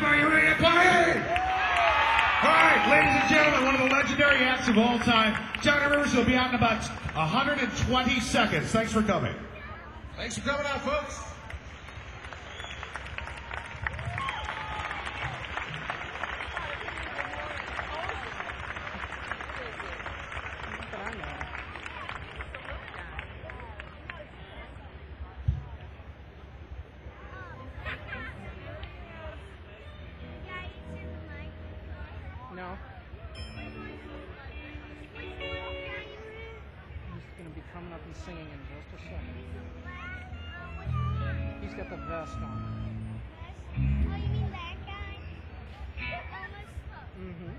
Are you ready to play? All right, ladies and gentlemen, one of the legendary acts of all time, Johnny Rivers will be out in about 120 seconds. Thanks for coming. Thanks for coming out, folks. No. He's going to be coming up and singing in just a second. He's got the vest on. Oh, you mean that guy? Mm-hmm.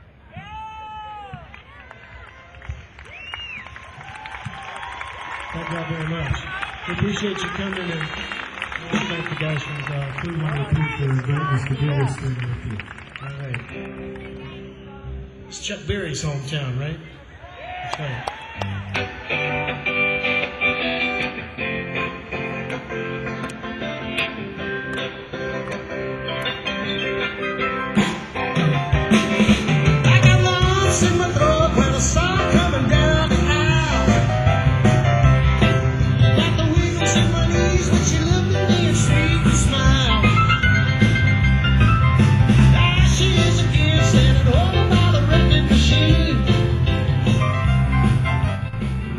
Thank y'all very much. We appreciate you coming, and I want to thank the guys from Crew 102 for inviting us to do this thing with you. All right. It's Chuck Berry's hometown, right? That's right. I got lumps in my throat when I saw coming down the aisle. Got the wiggles in my knees when she looked at me and shrieked and smiled. There she is again, standing over by the wrecking machine.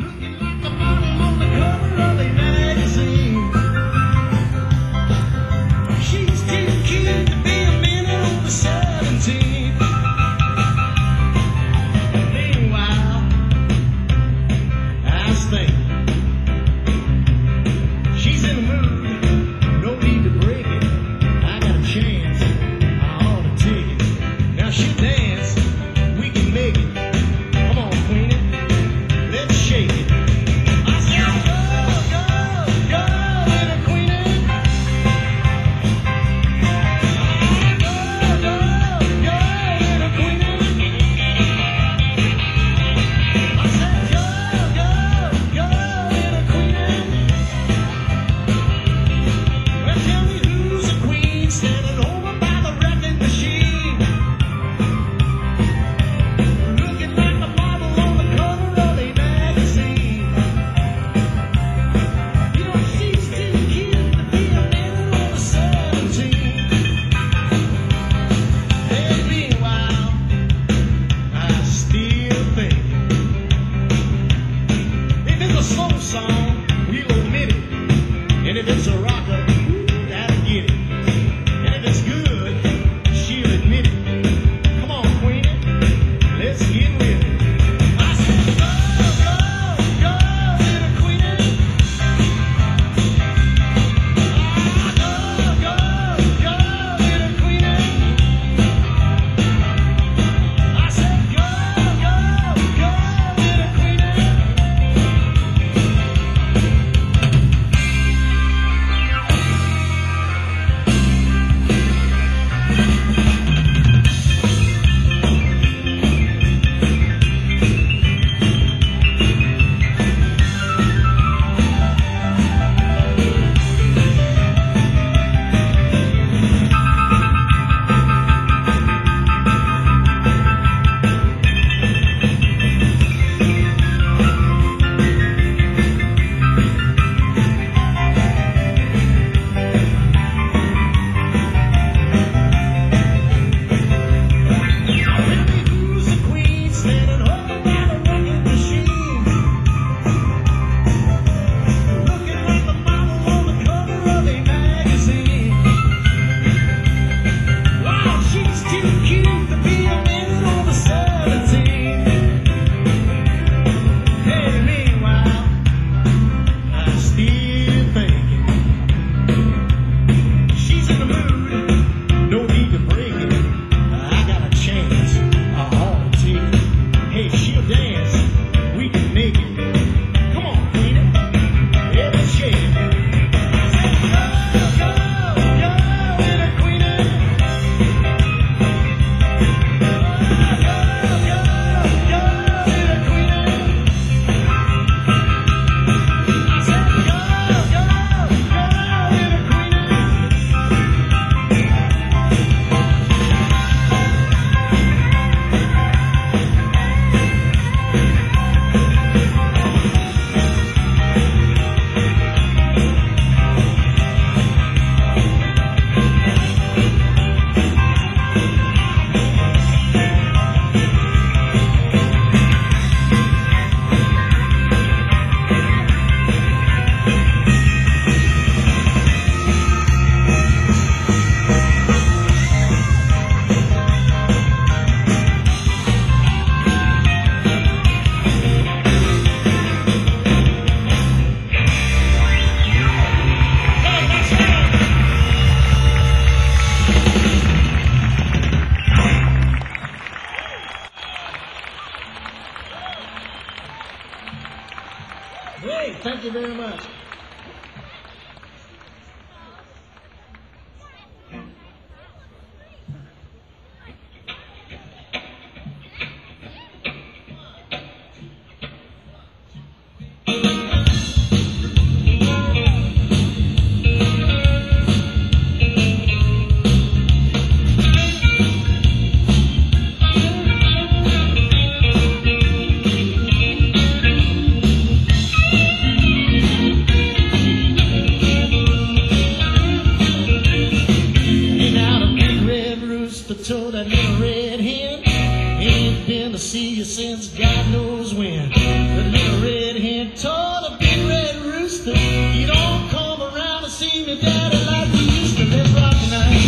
told that little red hen, ain't been to see you since God knows when. The little red hen told a big red rooster, you don't come around to see me, Daddy, like you used to. Let's rock tonight.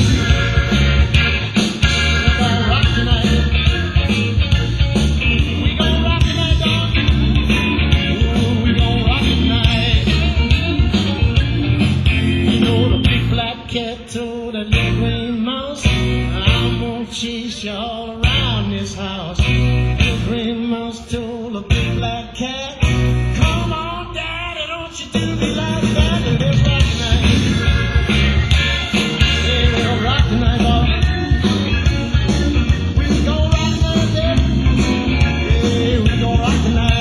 We're gonna rock tonight. We gonna rock tonight, dog. Ooh, we gonna rock tonight. You know the big black cat told that little gray mouse, I'm gonna chase you all around this house. The gray mouse told a big black cat, come on, Daddy, don't you do me like that. Let's rock tonight. Hey, we'll rock tonight, boy. We gon' rock tonight, Daddy. Hey, we gon' rock tonight.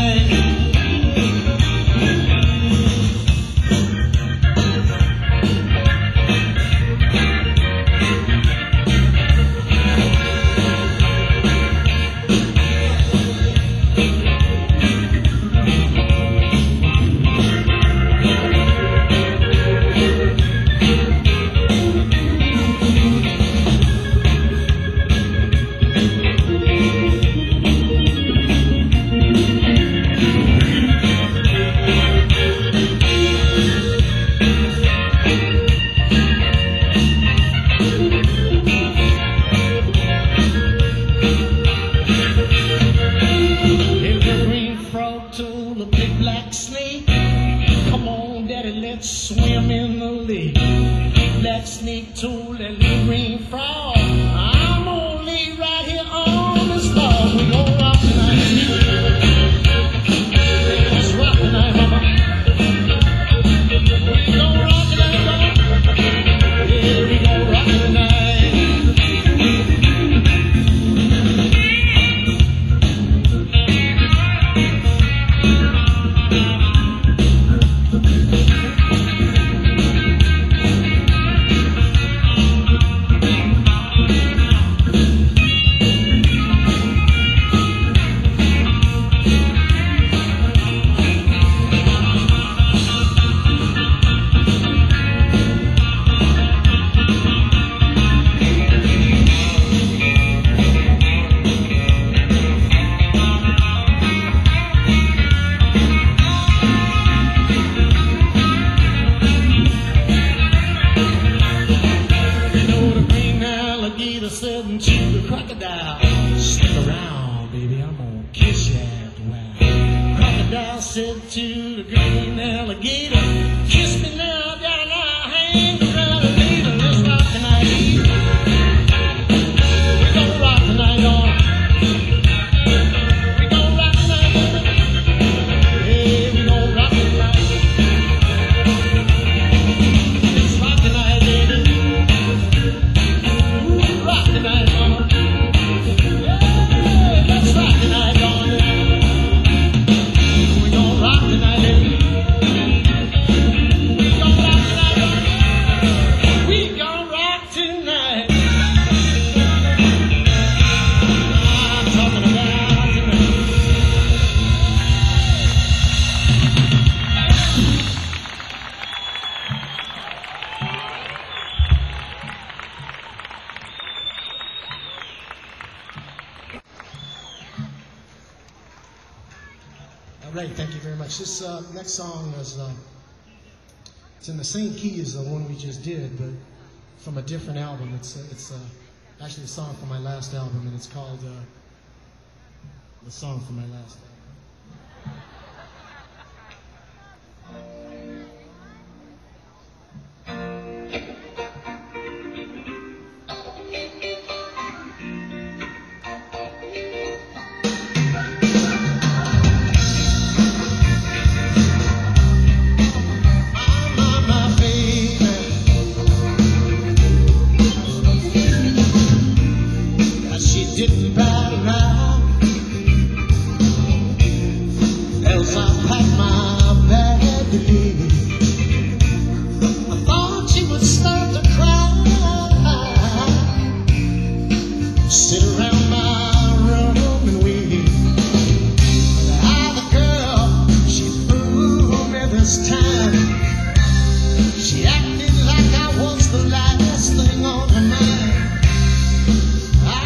Told a big black snake, come on, Daddy, let's swim in the lake. Black snake told that little green frog, I'm gonna lay right here on this log. We gon' rock tonight. Let's rock tonight, mama. We gon' rock tonight, mama. Yeah, we gon' rock tonight. Said to the crocodile, stick around, baby, I'm gonna kiss you after a while. Crocodile said to the green alligator, kiss me now, Daddy, now hang around later. Let's rock tonight. We gon' rock tonight, on. We gon' rock tonight, baby. Hey, we gon' rock tonight. Let's rock tonight, baby. Rock tonight, mama. Yeah, let's rock tonight, darling. We gon' rock tonight, baby. We gon' rock tonight, darling. We gon' rock tonight. I'm talking about tonight. All right, thank you very much. This next song is it's in the same key as the one we just did, but from a different album. It's actually a song from my last album, and it's called The Song from My Last Album. Didn't ride around, else I packed my bag to leave. I thought she would start to cry, sit around my room and weep. The girl, she fooled me this time. She acted like I was the last thing on her mind.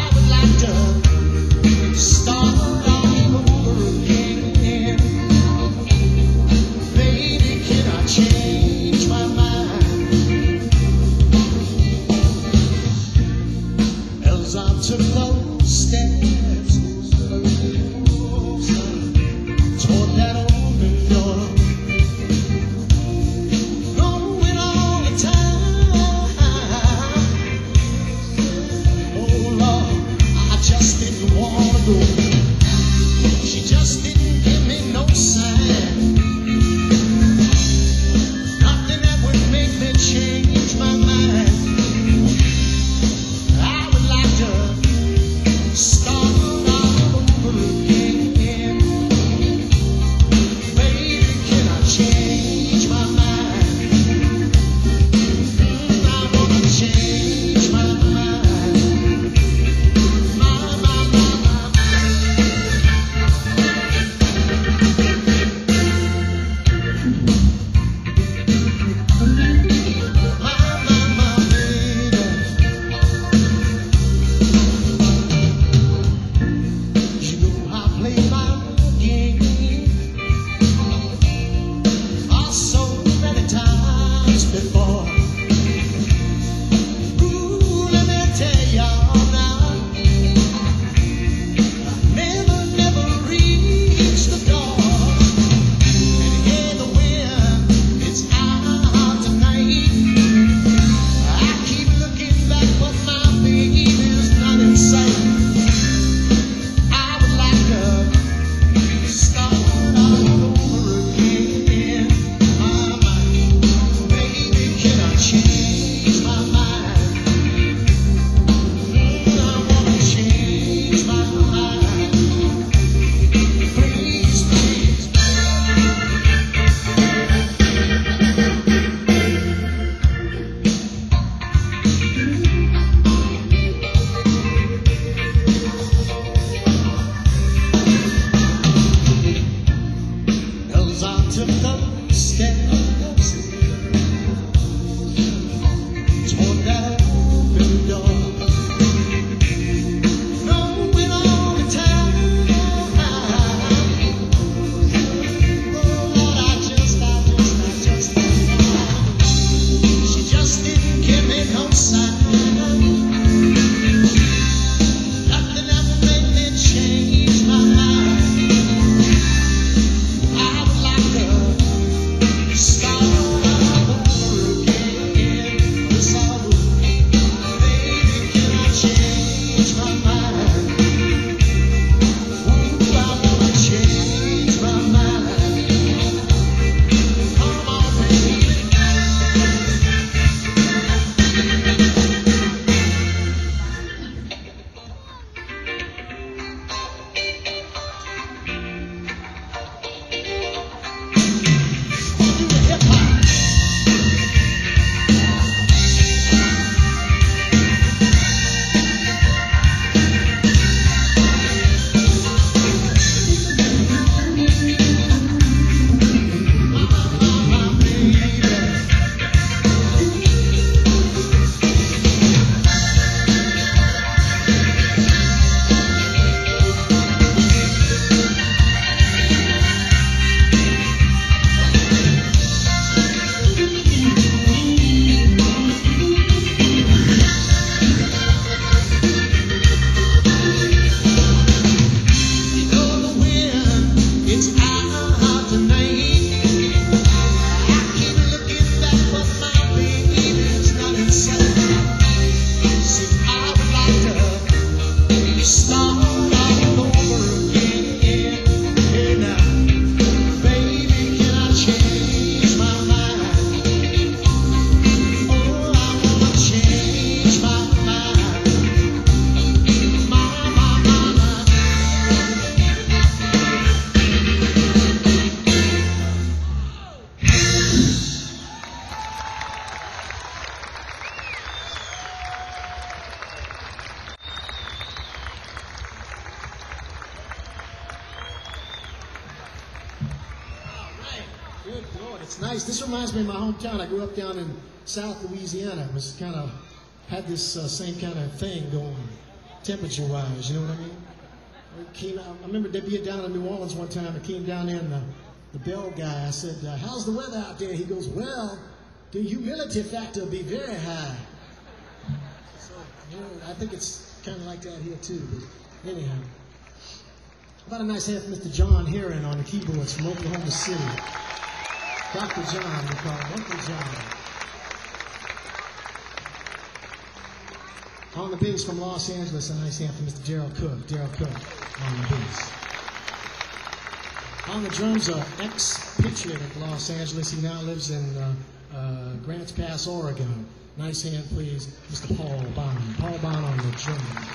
Oh, it's nice. This reminds me of my hometown. I grew up down in South Louisiana. It was kind of had this same kind of thing going, temperature-wise. You know what I mean? I remember being down in New Orleans one time. I came down in the bell guy. I said, "How's the weather out there?" He goes, "Well, the humidity factor will be very high." So, you know, I think it's kind of like that here too. But anyhow, about a nice hand for Mr. John Heron on the keyboards from Oklahoma City. Dr. John, we call him Uncle John. On the bass from Los Angeles, a nice hand for Mr. Gerald Cook. Gerald Cook on the bass. On the drums, ex-patriot of Los Angeles. He now lives in Grants Pass, Oregon. Nice hand, please, Mr. Paul Bond. Paul Bond on the drums.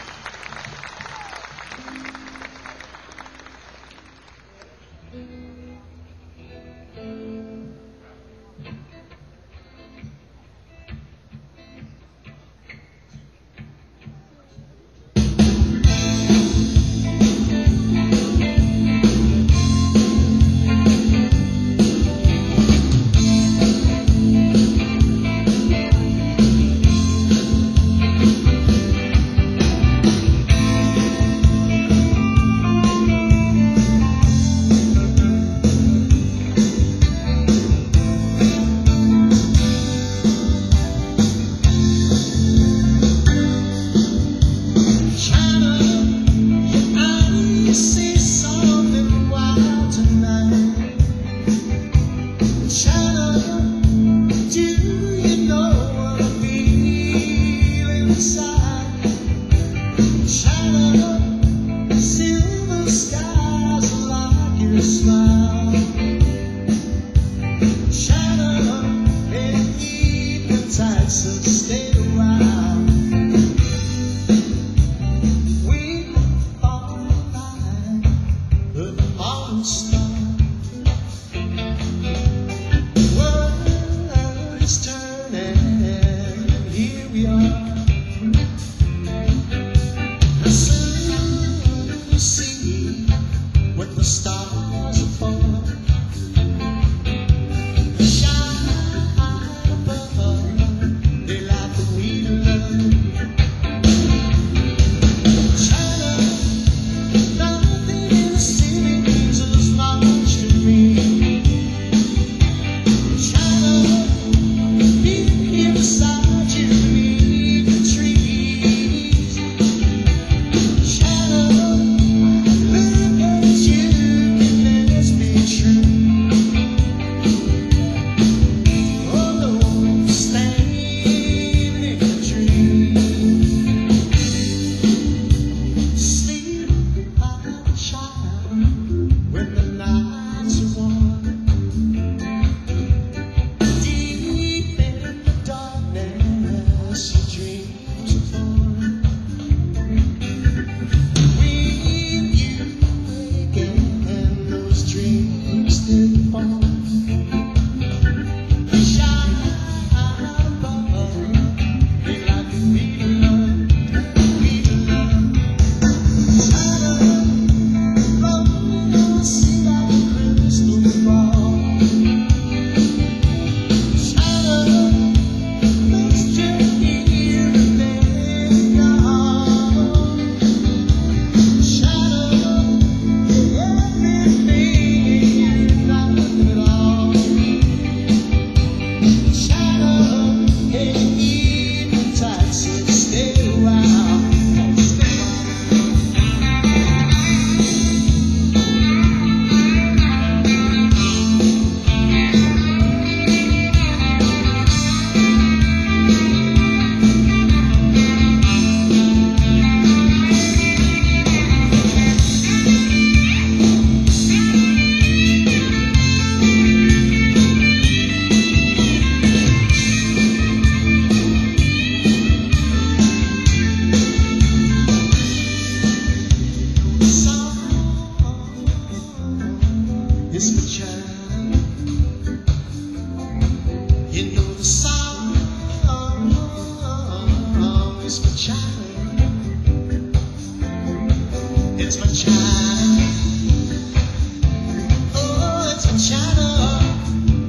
It's my child. Oh, it's my child.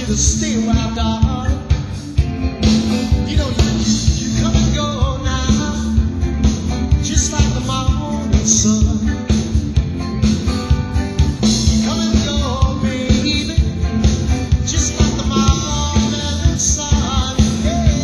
you to stay a while, darling. You know, you come and go now, just like the morning sun. You come and go, baby, just like the morning sun. Yeah.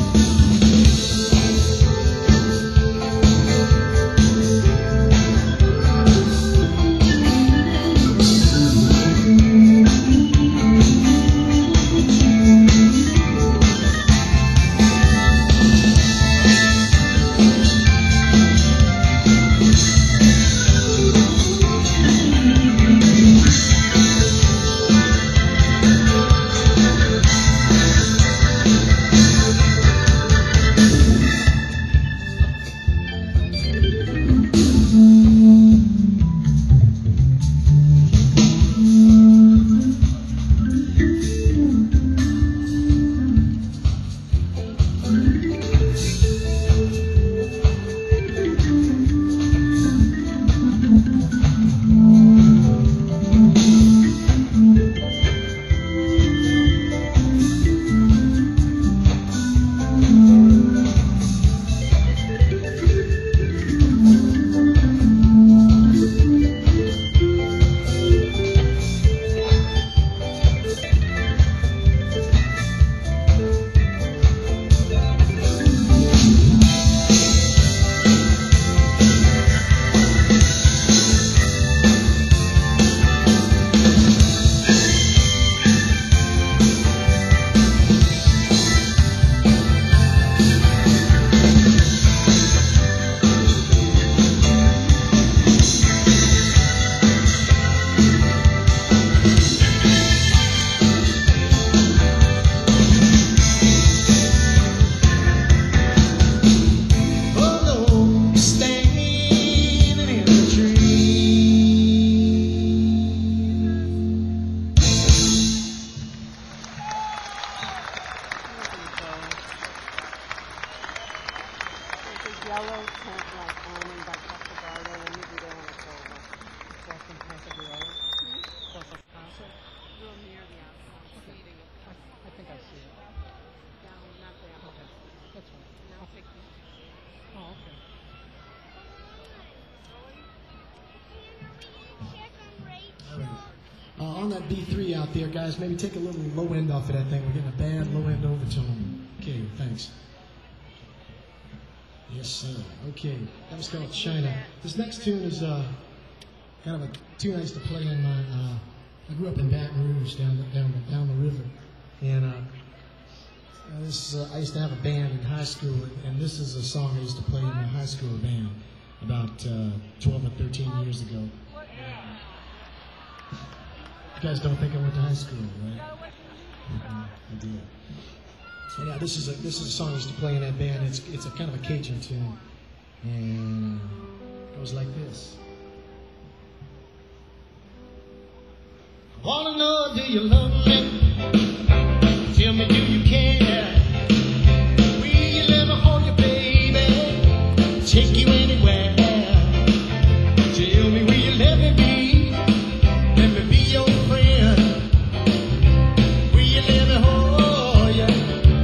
Yellow tent like Almond by Costa Garden, and maybe they want to go over. Across from Casa de Oro. Across from Casa. Real near the outside. Eating it. I think I see it. Down, not there. Okay. That's fine. And I'll take you. Oh, okay. Check on rates. All right. On that B3 out there, guys, maybe take a little low end off of that thing. We're getting a bad low end overtone. Okay, thanks. Yes, sir. Okay, that was called China. This next tune is kind of a tune I used to play in my. I grew up in Baton Rouge, down the river, and this I used to have a band in high school, and this is a song I used to play in my high school band about 12 or 13 years ago. You guys don't think I went to high school, right? I did. So yeah, this is a song I used to play in that band. It's a kind of a Cajun tune, and it goes like this. I wanna know, do you love me? Tell me, do you care? Will you let me hold you, baby? Take you anywhere. Tell me, will you let me be? Let me be your friend. Will you let me hold you?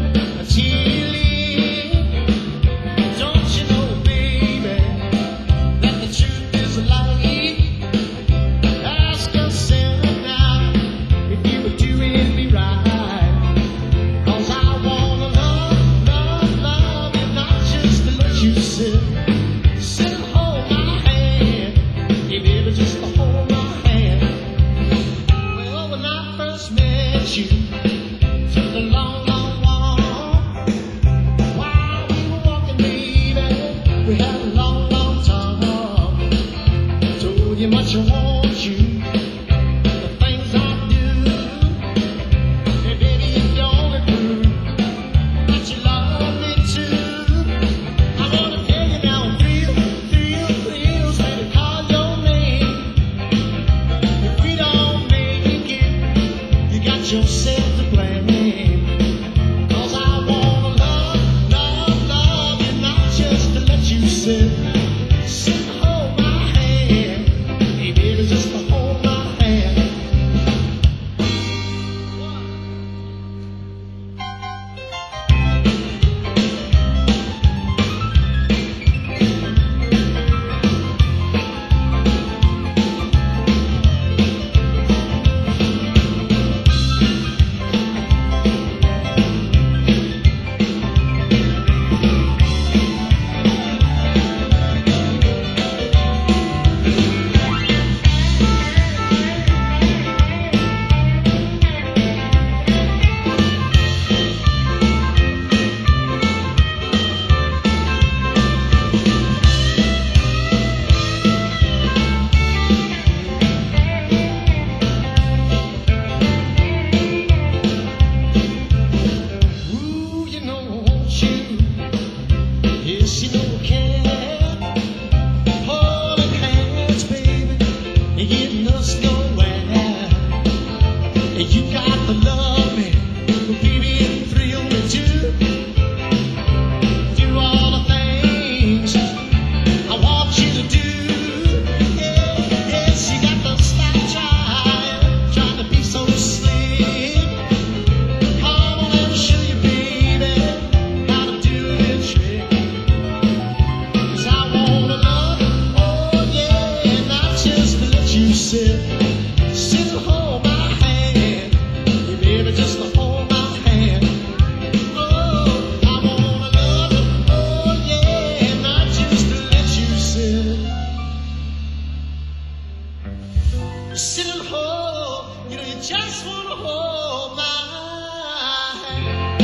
Don't you know, baby, that the truth is a lie? Ask yourself now if you were doing me right. 'Cause I wanna love you, not just to let you sit and hold my hand. Yeah, baby, just to hold my hand. Well, when I first met you, took a long walk. While we were walking, baby, we had a long talk. Told you much I want you, the things I do. Hey, baby, if you only prove that you love me too. I wanna tell you now, thrill, say to call your name. If we don't make it, you got yourself to blame. 'Cause I wanna love you, not just to let you sit and hold my hand. Hey, baby, just to hold my hand. You got to love me, but baby, it thrill me too. Do all the things I want you to do. Yes, you got to stop trying to be so slim. Come on, let me show you, baby, how to do this trick. 'Cause I wanna love you, oh yeah, not just to let you sit and hold my hand. You baby, just to hold my hand. Oh, I wanna love you, oh yeah, not just to let you sit and hold, you know, you just wanna hold my hand.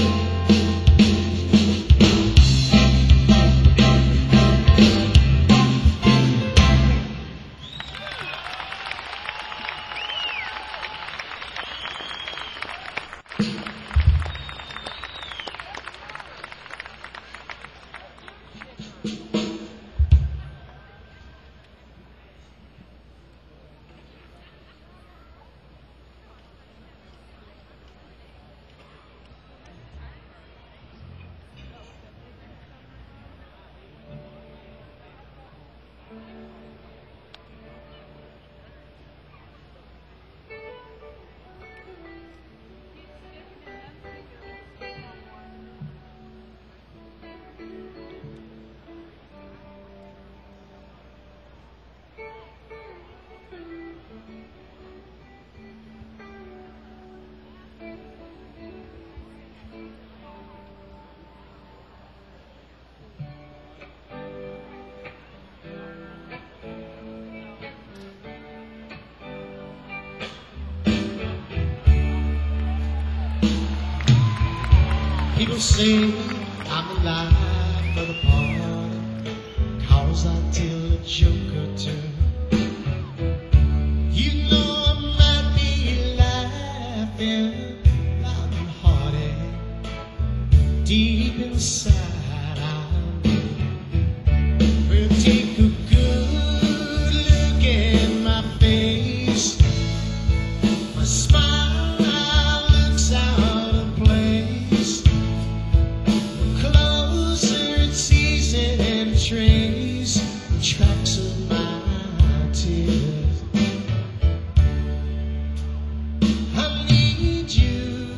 People say I'm the life of the party, 'cause I tell a joke or two. You know I might be laughing loud and hearty. Deep inside I know. Well, take a good look at my face. My smile looks out of place. Closer it sees and trace tracks of my tears. I need you,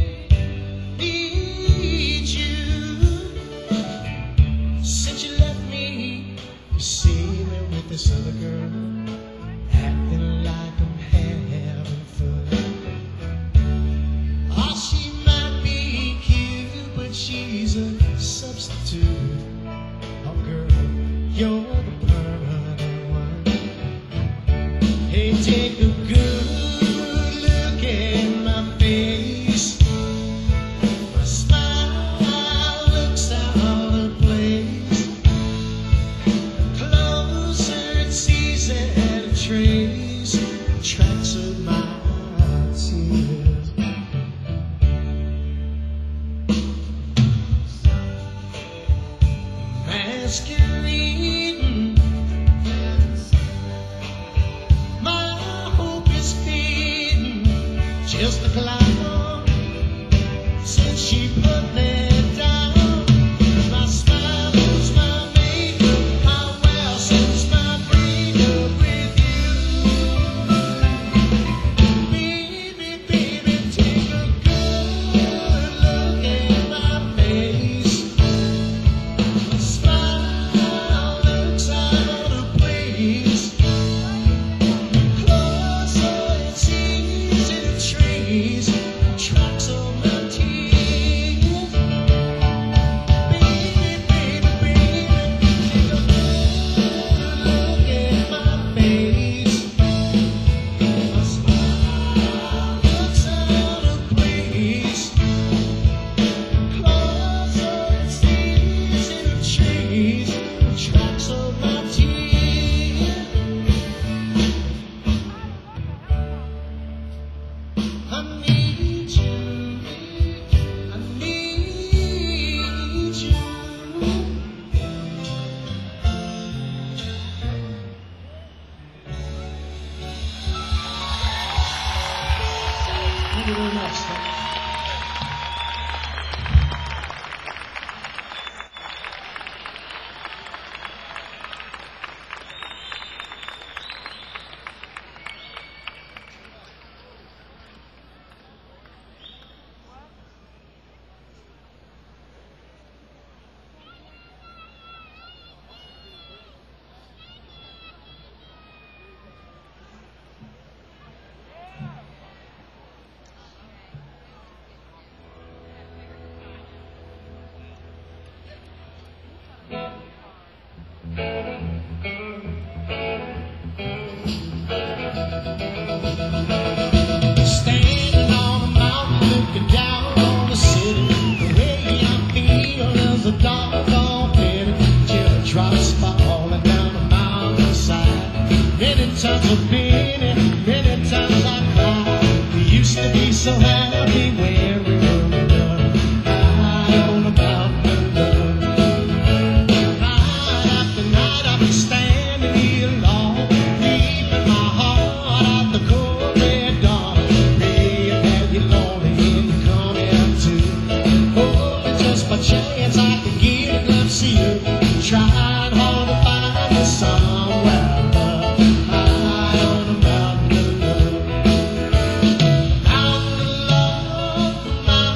since you left me. You see me with this other girl, acting like I'm having fun. Oh, she might be cute, but she's a substitute. Oh girl, you're the permanent one. Hey, take a good look at my face. My smile looks out of place. Closer it sees and it trace tracks of my tears. Masquerading, my hope is fading, just a cloud since she put me down. My smile was my makeup, how well since my breakup with you. Baby, baby, take a good look at my face. My smile looks out of place. Closer it sees and trace tracks of my tears. Thank you very much. Standing on a mountain, looking down on the city. The way I feel is a doggone pity. Teardrops falling down the mountainside. Many times I've been in, many times I cried. We used to be so happy when we were young. High on the mountain love. Night after night I've been standing here alone, leaving my heart out the cold red dawn. Praying that you're lonely and you're coming too. Hoping just by chance I could get a glimpse of you. Trying hard to find you somewhere, love. High on the mountain of love. Mountain of love, mountain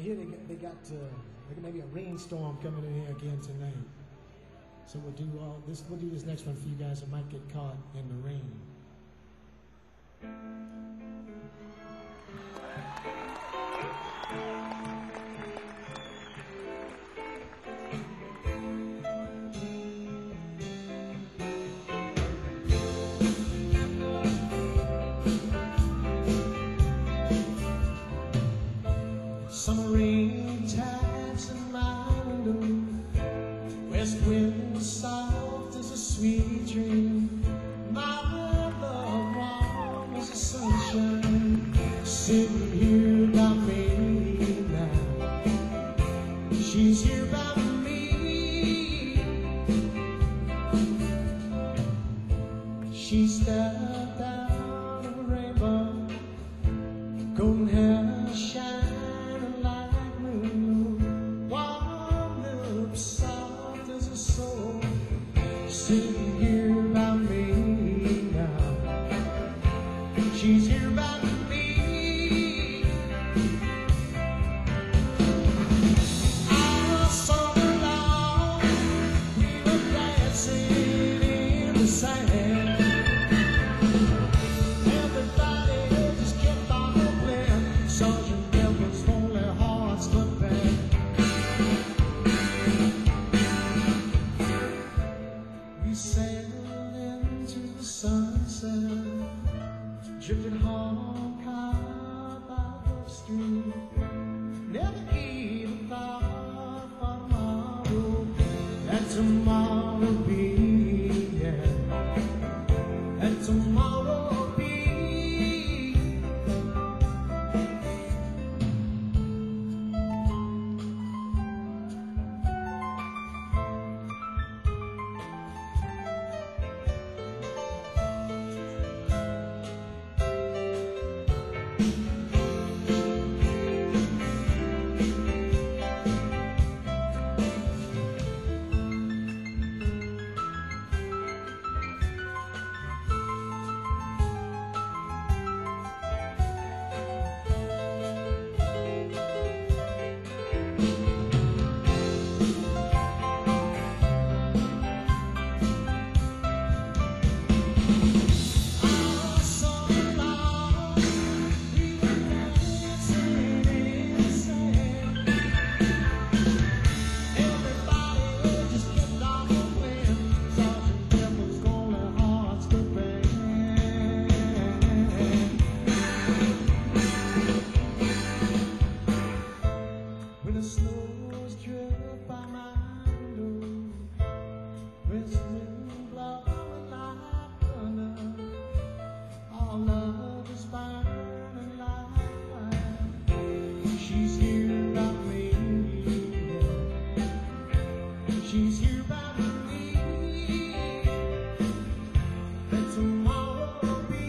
hear they got maybe a rainstorm coming in here again tonight. So we'll do this next one for you guys that might get caught in the rain. Summer rain taps in my window. West wind soft as a sweet dream. My love warm as the sunshine. Sitting here by me now. She's here by me. She stepped out of a rainbow. Golden hair shining like moon. Warm lips soft as a soul. Sitting here by me now. She's here by me. All summer long, we were dancing in the sand. Everybody just kept on playing. Sergeant Pepper's Lonely Hearts Club Band. We sailed into the sunset, drifting home, caught by the stream. Never even thought for tomorrow, that tomorrow be, yeah, that tomorrow be. When the snows drip by my window, west wind blowing like thunder, all love is burning like fire. She's here by me, yeah. She's here by me. Let tomorrow be.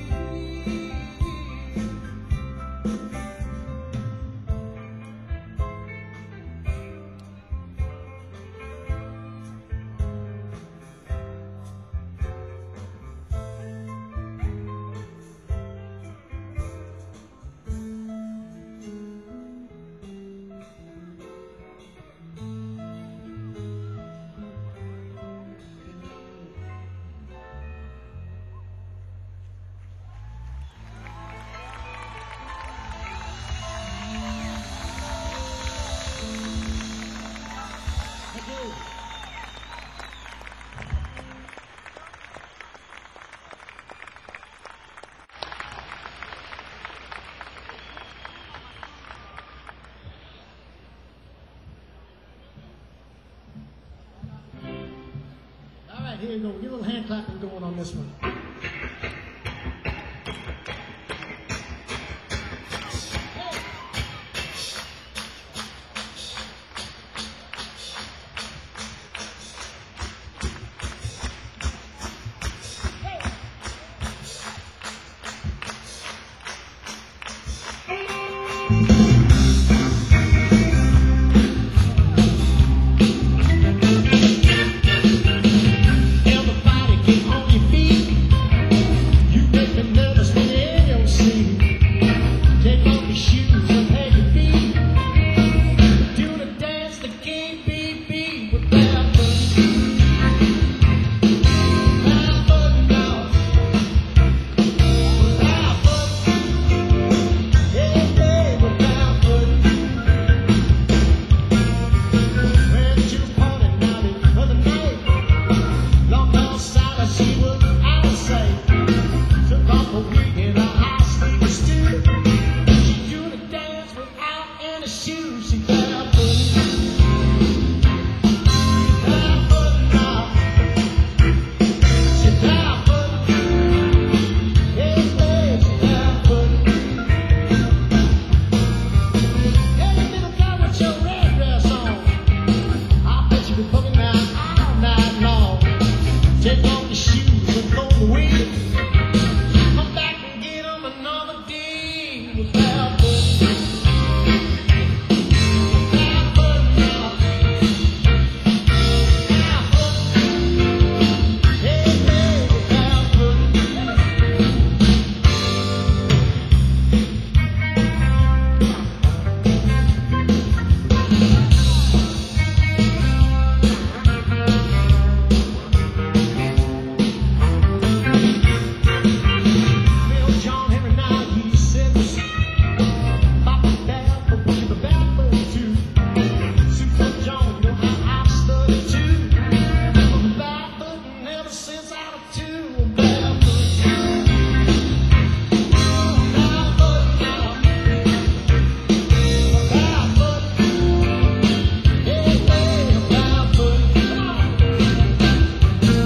All right, here you go. Get a little hand clapping going on this one. Everybody get on your feet. You make me nervous when you're in your seat. Take off your shoes and have your feet. them away. Come back and get them another day without fun. Without fun now. Without fun. Hey, hey, without fun. Bill John Henry now he says, Papa Dad, but we the bad boy too. Super John, you know how I've studied too. I'm a bad boy ever since I was two. I'm bad boy. Bad boy now. Bad boy. Hey, hey, bad boy. Come on.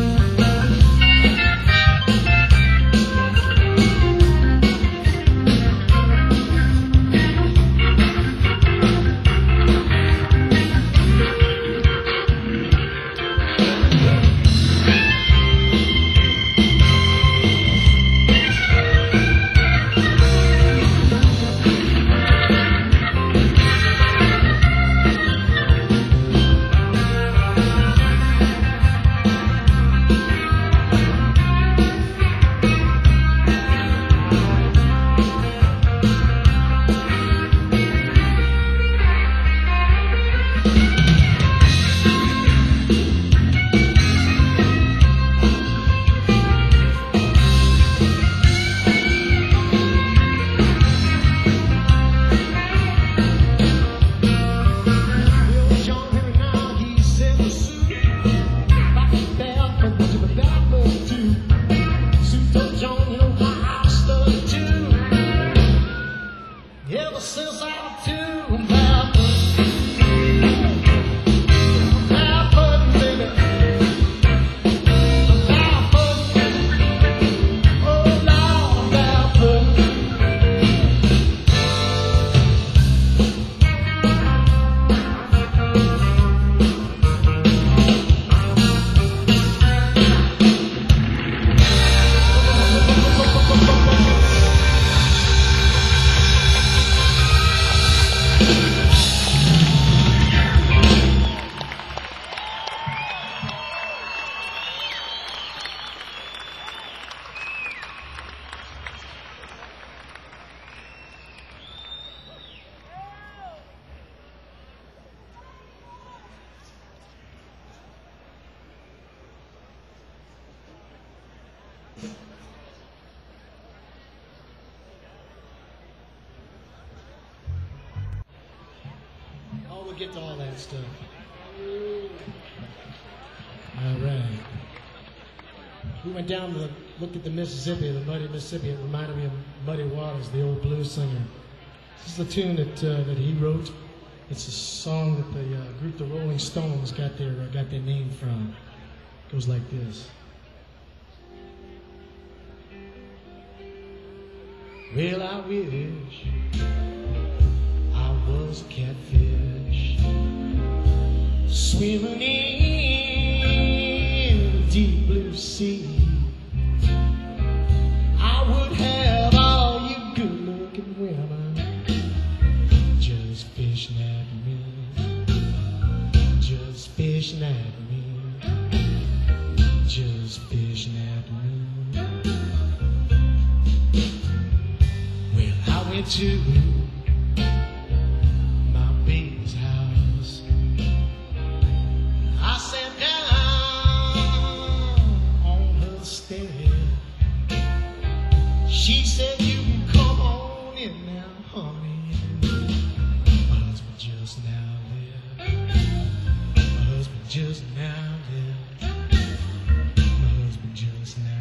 Bill John Henry now he said the suit. Papa Dad, but we the bad boy too. Super John, you know how I've studied too. Ever since I was two, I'm bad boy. Bad boy, baby. I'm bad boy. Oh, Lord, bad boy. Oh, we'll get to all that stuff. All right. We went down to look at the Mississippi, the muddy Mississippi. It reminded me of Muddy Waters, the old blues singer. This is a tune that he wrote. It's a song that the group the Rolling Stones got their name from. It goes like this. Well, I wish I was a catfish swimming in the deep blue sea. I would have all you good-looking women just fishing at me, just fishing at me, just fishing at me. Well, I went to my baby's house. I sat down on her step. She said, "You can come on in now, honey." My husband just now left. My husband just now left. My husband just now left.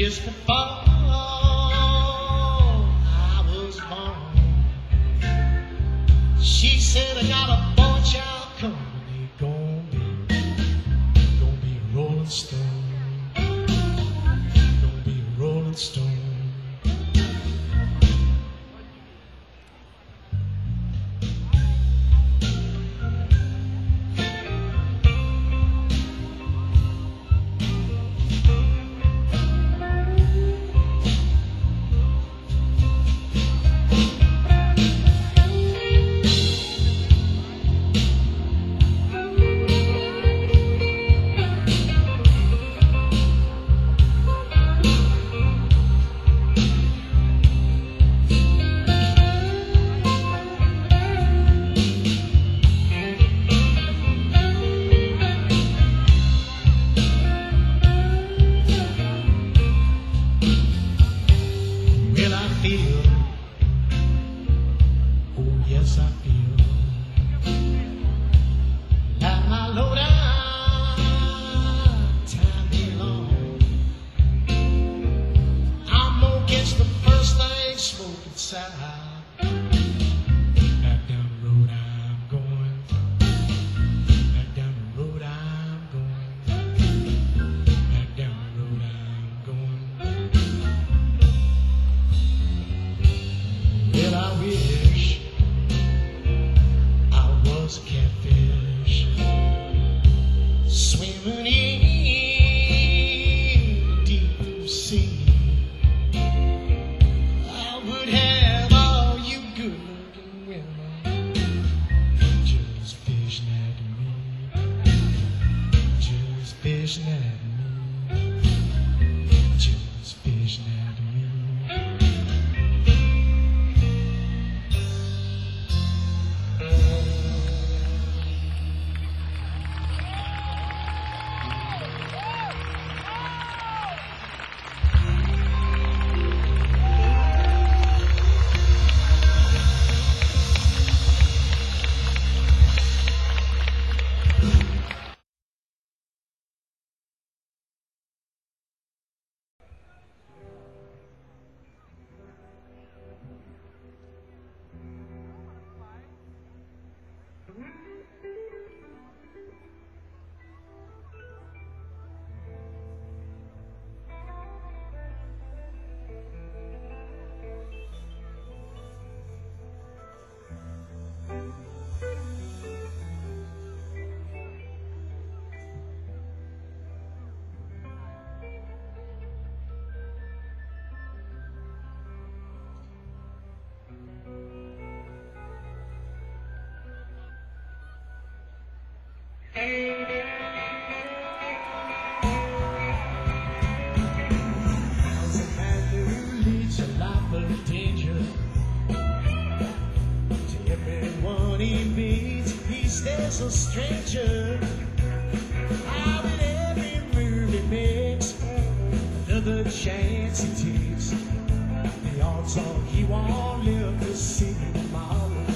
Just before I was born, she said, I got a boy child coming. He gonna be a rolling stone. Gonna be a rolling stone. A stranger, how in every move he makes, another chance he takes, the odds are he won't live to see tomorrow.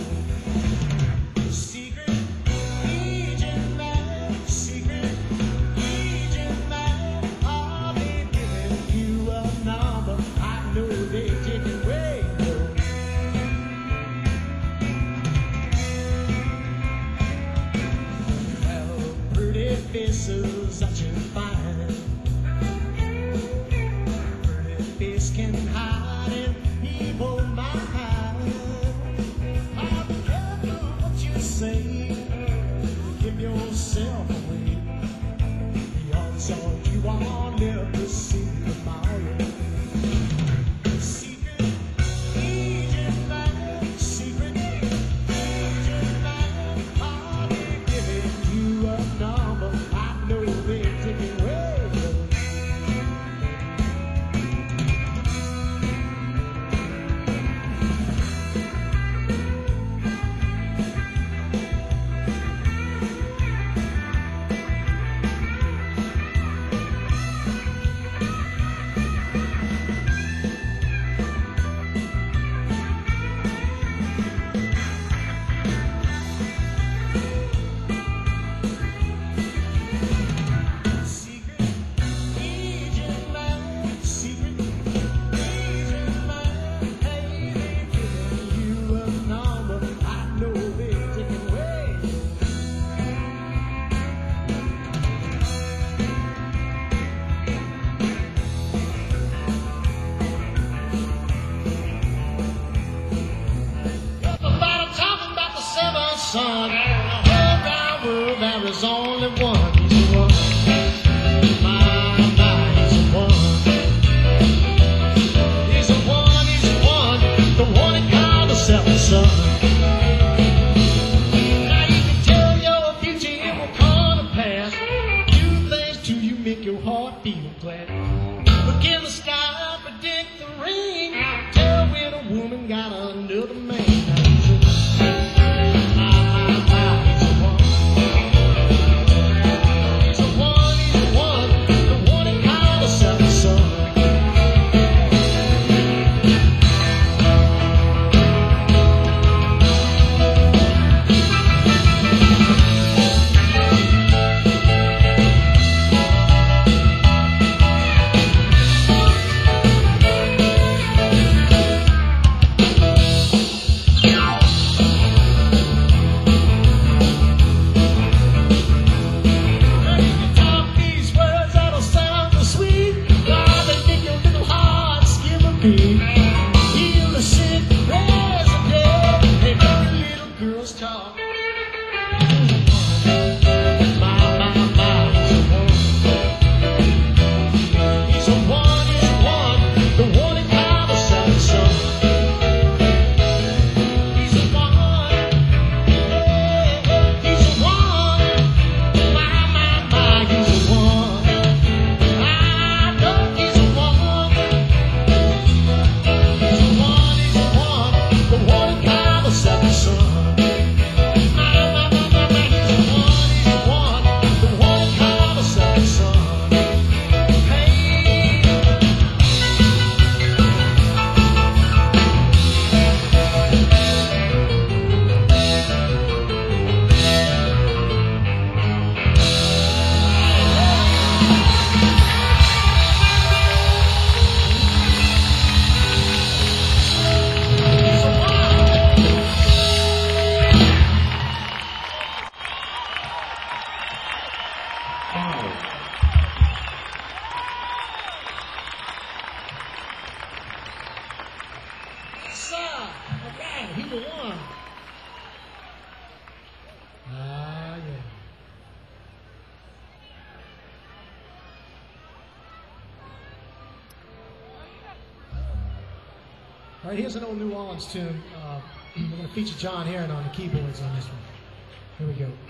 Secret agent man, secret agent man, I'll be giving you a number I know they didn't wait. Faces that you find, pretty face can hide an evil mind. Be careful what you say, give yourself away. The odds are you won't live to see tomorrow. Secret agent man, secret agent man, I'll be giving you a number I know All right, here's an old New Orleans tune. I'm going to feature John Heron on the keyboards on this one. Here we go.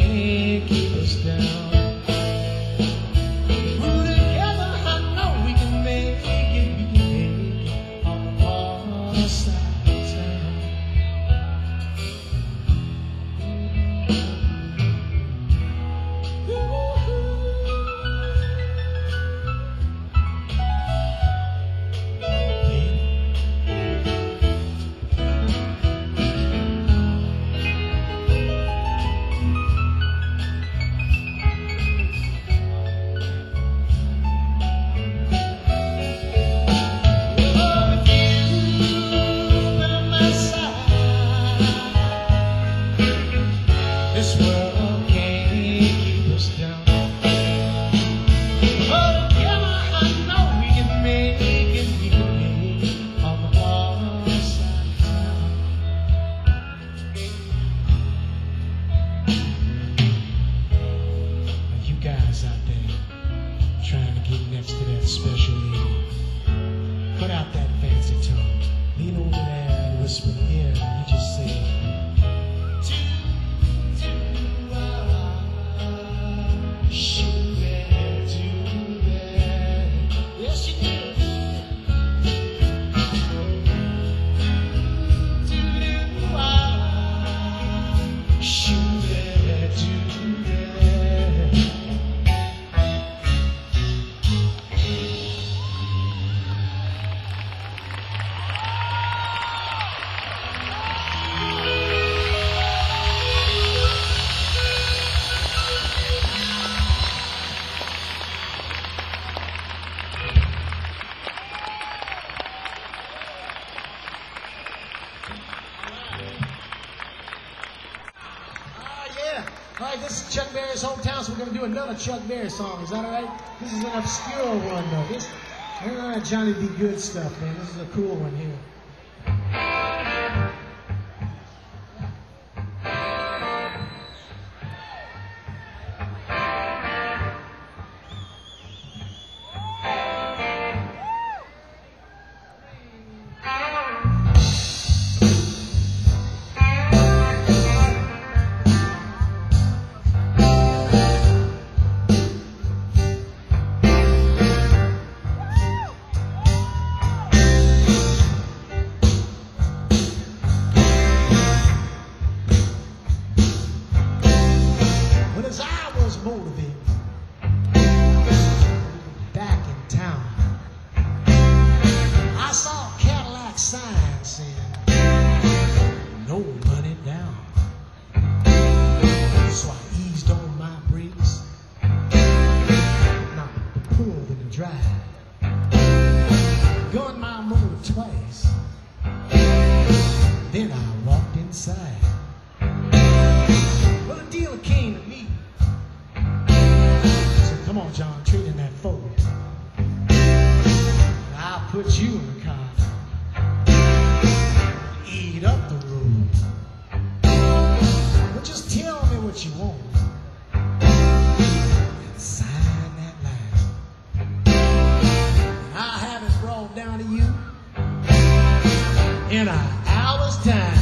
can't keep us down. We're together, I know we can make it, we can make it on the far side of town. This world can't keep us down. But together I know we can make it, we can make it on the far side of town. Now you guys out there trying to get next to that special lady, cut out that fancy tongue, lean over there and whisper in ear, and you just say, all right, this is Chuck Berry's hometown, so we're going to do another Chuck Berry song. Is that all right? This is an obscure one, though. This ain't none of that Johnny B. Good stuff, man. This is a cool one here. Motivated back in town, I saw a Cadillac sign saying no money down. So I eased on my brakes, now pulled in the drive, gunned my motor twice, then I walked inside. Well, the dealer came to me. Come on, John, trade in that Ford. I'll put you in the car. Eat up the road. Well, just tell me what you want. And sign that line. I'll have it brought down to you in an hour's time.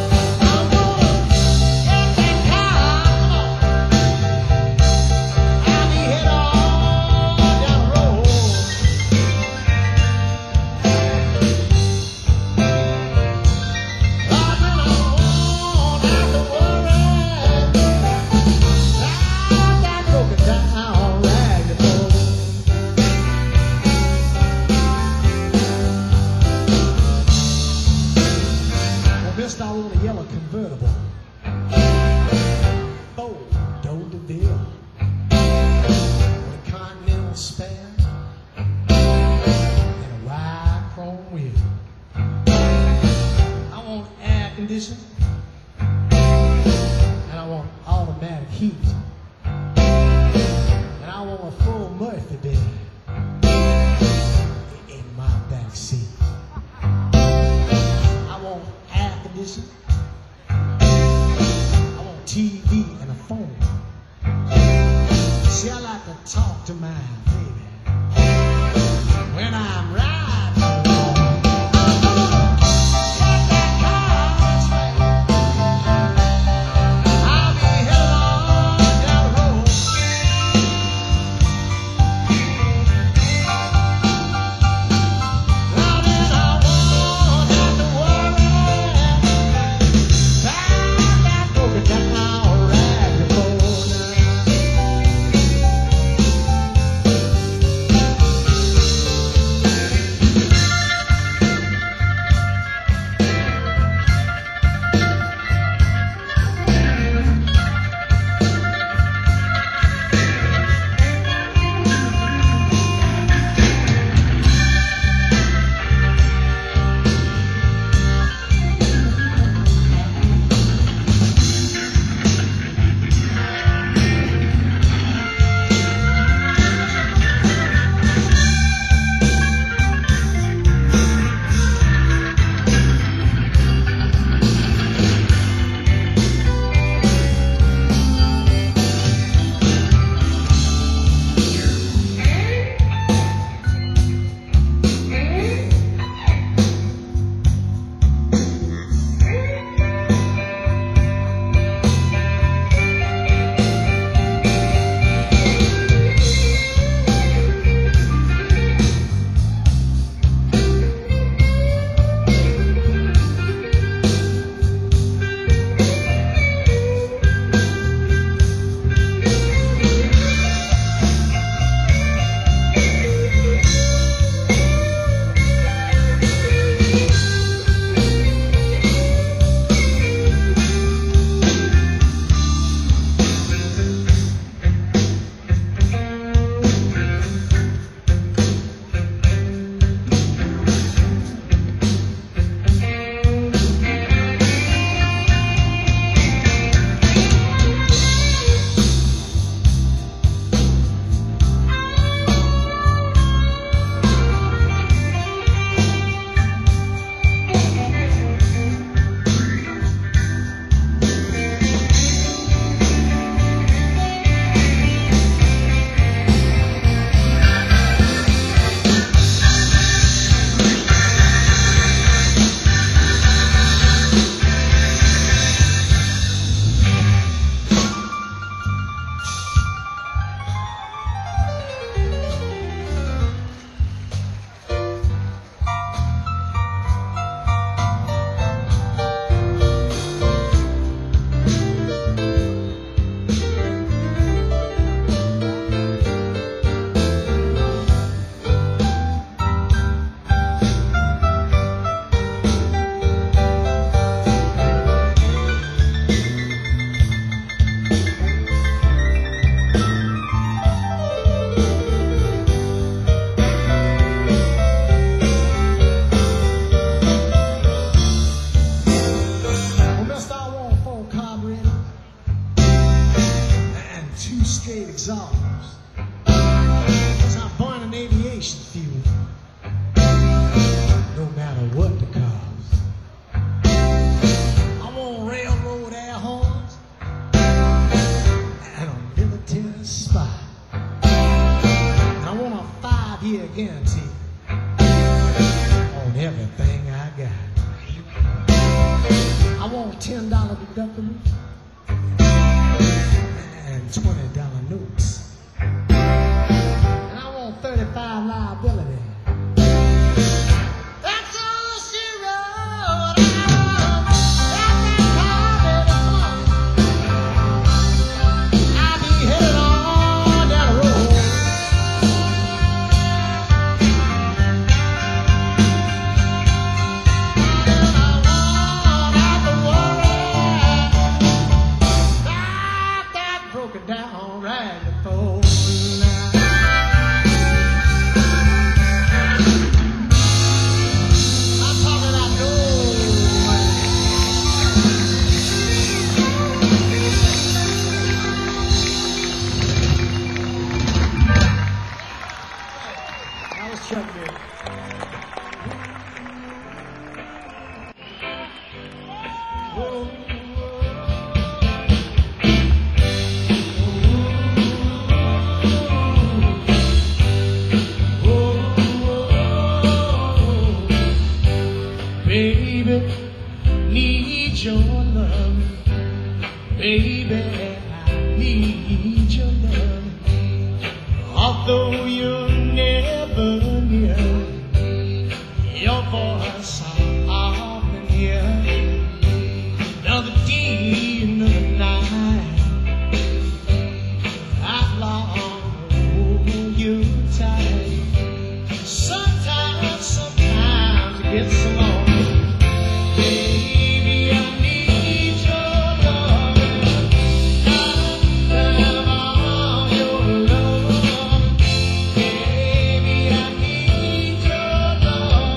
All on a yellow convertible, Ford DeVille, with a Continental spare and a wide chrome wheel. I want air conditioning and I want automatic heat and I want a full Murphy bed in my back seat. I want air conditioning, I want TV and a phone. See, I like to talk to my baby when I'm riding along. I'll be headed on two straight exhausts. 'Cause I'm born in aviation fuel, no matter what the cost. I want railroad air horns and a military spot. And I want a 5-year guarantee on everything I got. I want $10 deductible and $20 notes. And I want 35 liability. That's all she wrote. I'll be headed on down the road. Broken down right before I'm talking out I was Chuck Berry. Baby, need your love. Baby, I need your love. Although you're never near, your voice I often hear. Another day, another night, I long to hold you tight. Sometimes it gets so long. Baby, I need your love. Have all your love. Baby, I need your love.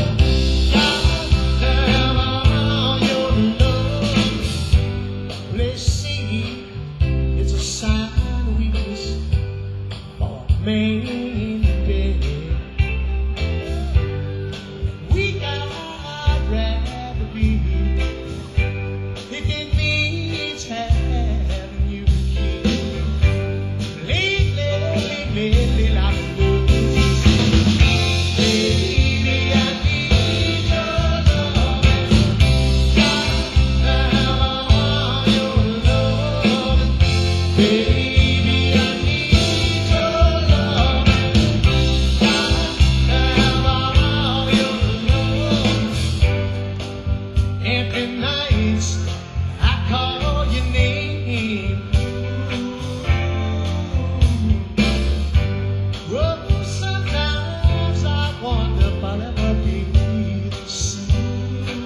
Have all your love. Let's see, it's a sign of weakness for a man in bed. Weak I'd rather be if it means having you here. Lately, like blues. Baby, I need your love. Have all your love. Baby, I need your love. Have all your love. Every night I call your name. Oh, sometimes I wonder if I'll ever be the same.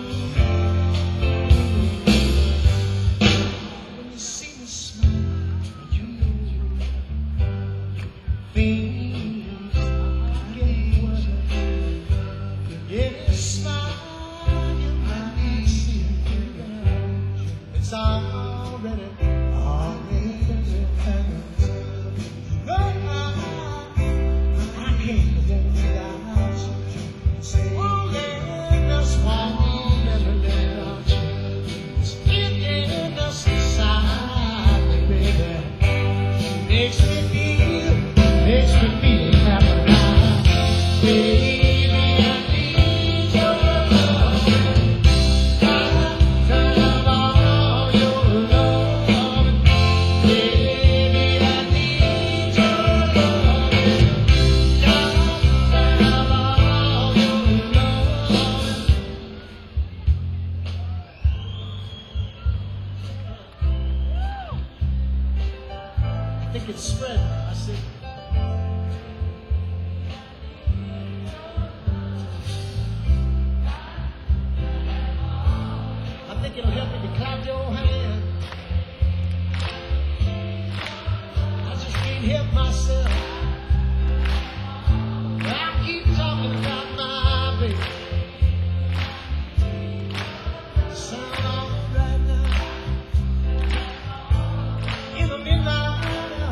When you see me smile, you know things get worse. Every smile you might see, it's already happened. No, I can't go without you. Say, oh, yeah, just one never let you. It just inside me, baby. Makes me feel happy now. Baby, I need your love. Have all your love. Baby, I need your love. Have all your love. I think it's spread. I said. I think it'll help if you clap your hand. I just can't help myself. I keep talking about my baby. Sound all right now. In the midnight hour.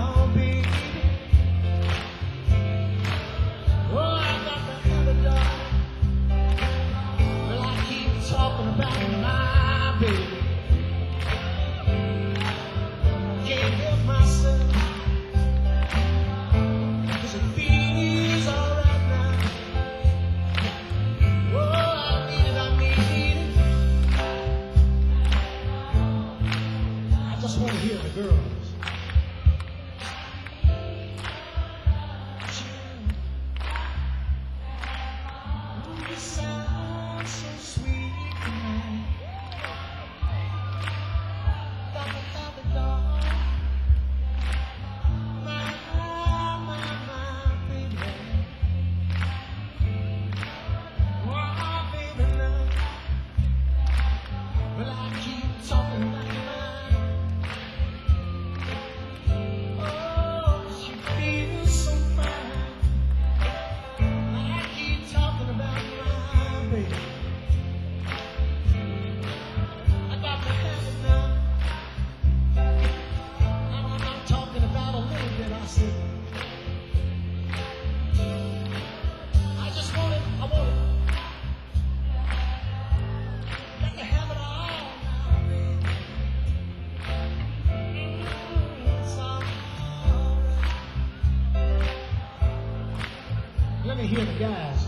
hear the guys.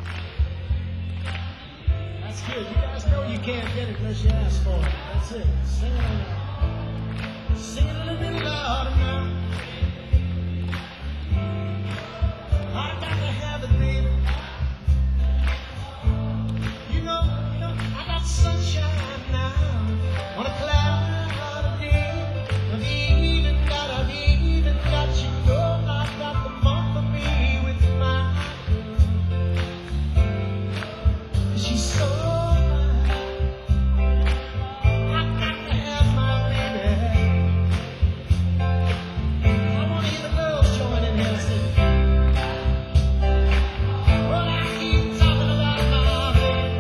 That's good. You guys know you can't get it unless you ask for it. That's it. Sing it on out. Sing it a little bit louder now. I got to have it, baby. You know, I got sunshine now on a cloudy day. I've even got you know I've got the month of me with my girl. She's so fine. I got to have my baby. I want to hear the girls join in here. Say, well, I keep talking about my baby.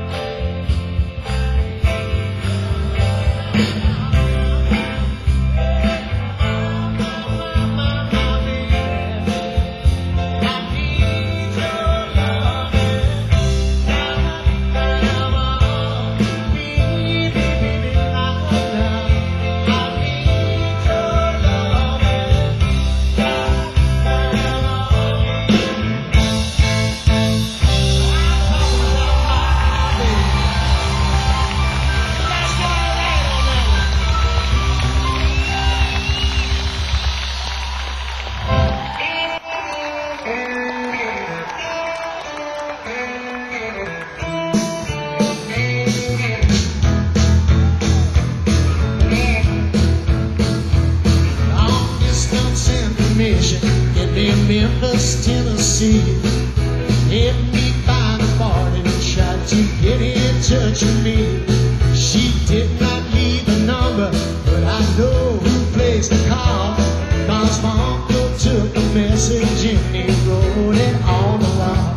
Long distance information, get me in Memphis, Tennessee. Hit me by the morning and tried to get in touch with me. She did not leave a number, but I know who placed the call. Cause my uncle took the message and he wrote it on the wall.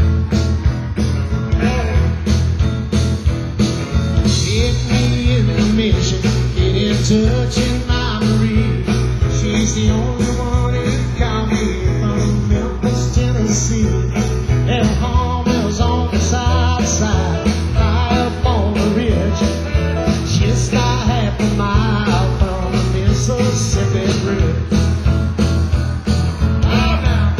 Get me information, get in touch with my Marie. She's the only one who called me from Memphis, Tennessee. Their home is on the south side, high up on the ridge, just a half a mile from the Mississippi Bridge. Oh, now.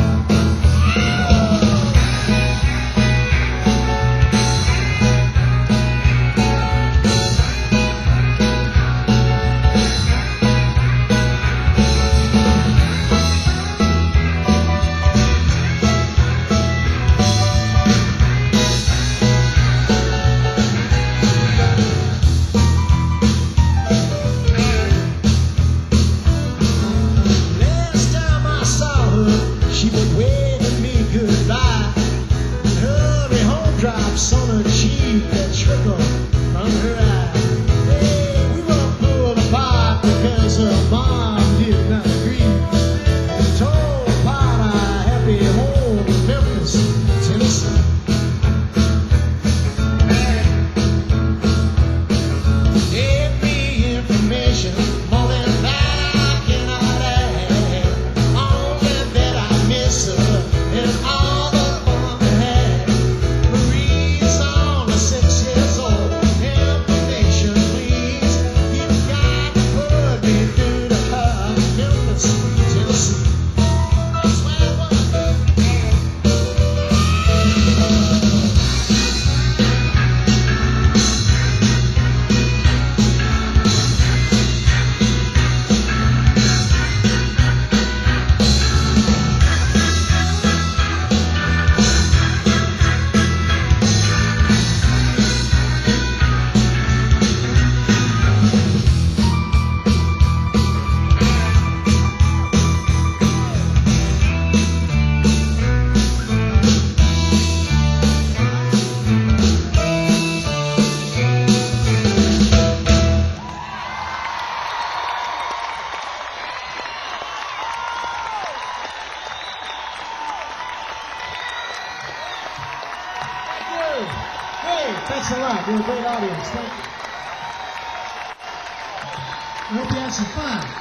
Last time I saw her, she was waving me goodbye. Hurry home drops on her cheek that trickled from her eye. Hey, we were pulled apart because her mom did not agree. And told apart our happy home in Memphis, Tennessee. Give me information more than that I cannot add. Only that I miss her and all the fun we had. Marie's only 6 years old. Information, please. You've got to put me through to her, Memphis, Tennessee. I swear what? Good. Hey, thanks a lot. You're a great audience. Thank you. I hope you had some fun.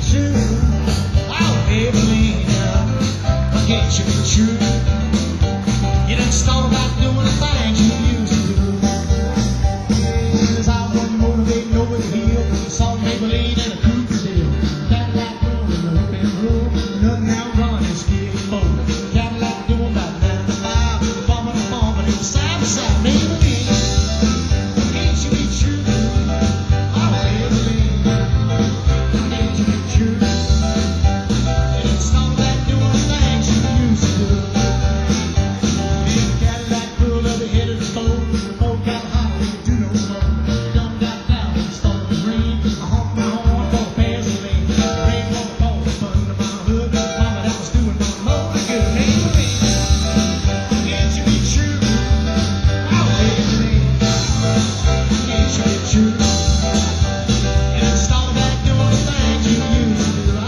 true? Oh, Evelyn, why can't you be true? You done start about doing the things you used to do. Cause I wasn't motivated over the hill. Saw Maybelline and a Cooper deal. Cadillac room in the bedroom. Nothing now running, still fold. Cadillac doing about 9 to 5. Bumping and bumping, it was side to side. Maybelline, can't you be true? Oh, Maybelline, can't you be true? You done start about doing the things you used to do. Big Cadillac pulled up ahead of the boat. The boat got hot, we could do no more. Dumb got down, it started to rain. I honked my horn for a Vaseline. The rain won't fall, the fun to my hood. Mama, that was doing no more than good. Maybelline, can't you be true? Oh, Maybelline, can't you be true? You done started back doing the things you used to do.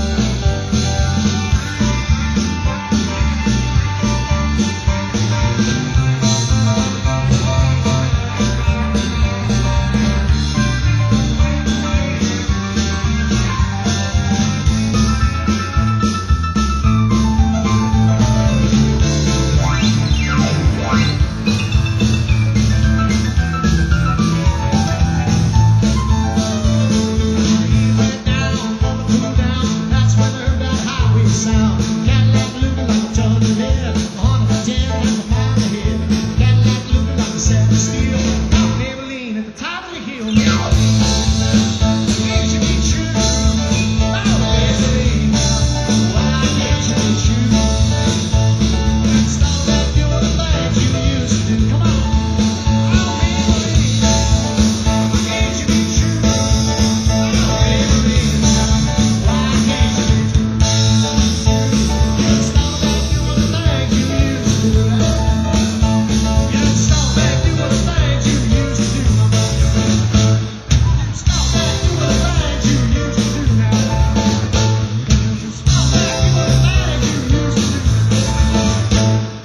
Went down, cool down, that's when I heard that highway sound. Cadillac looking like a ton of lead, 110 and a mile ahead. Cadillac looking like a set of steel, out Maybelline at the top of the hill. Can't you be true? Oh, Maybelline, why can't you be true? Stop back doing the things you used to do. Come on. Oh, Maybelline, can't you be true? Oh, Maybelline, why can't you be true? Stop back doing the things you used to do. Stop back doing the things you used to do. Stop back doing the things you used to do now. Stop back doing the things you used to do.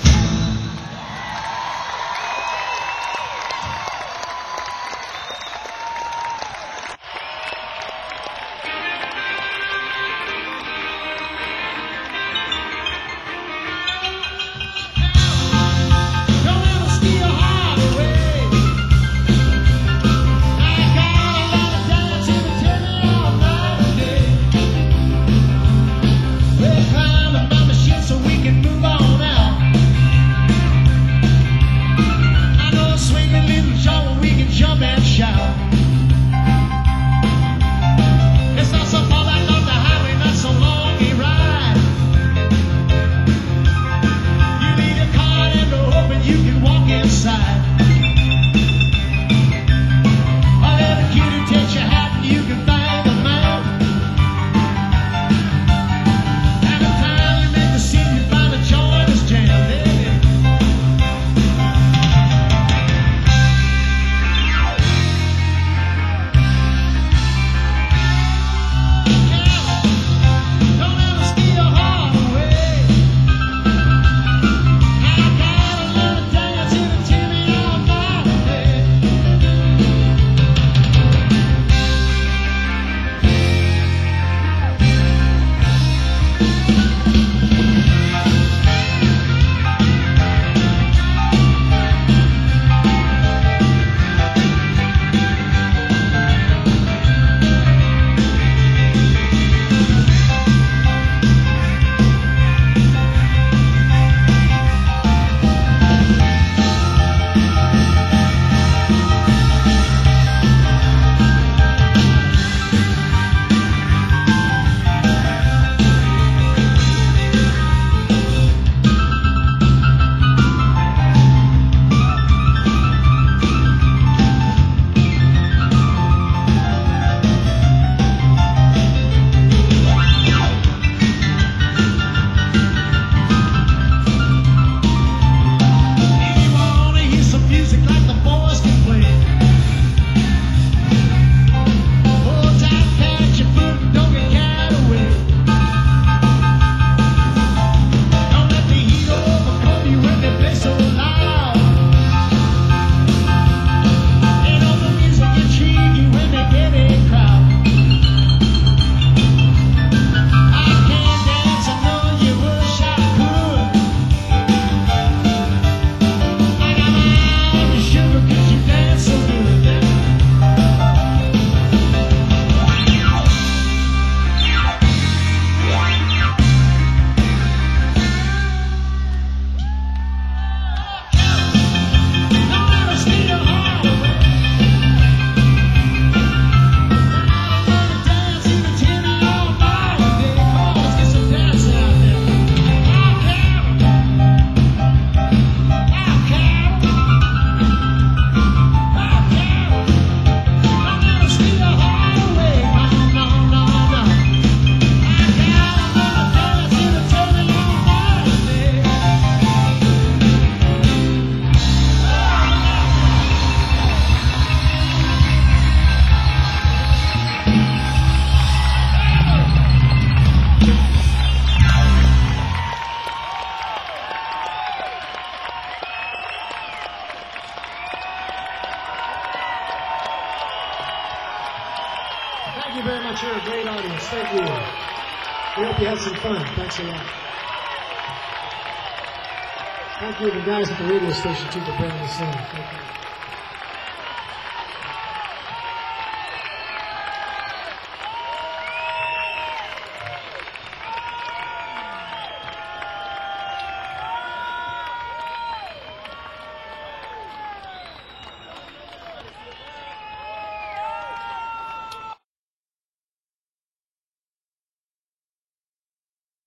Don't ever steal your heart away. I got a lot of dancing to tell me all night and day. We're climbing down the ship so we can move on out. I know a swinging little joint where we can jump and shout. It's not so far back on the highway, not so long a ride. You need a car and to open, you can walk inside. I'll let a cutie take your hat and you can find the man. And the time you make the scene, you find a joint is jammed in. Don't ever steal your heart away. I got a lot of dancing to tell me all night and day. Hope you had some fun. Thanks a lot. Thank you to the guys at the radio station, too, for bringing this in. Thank you.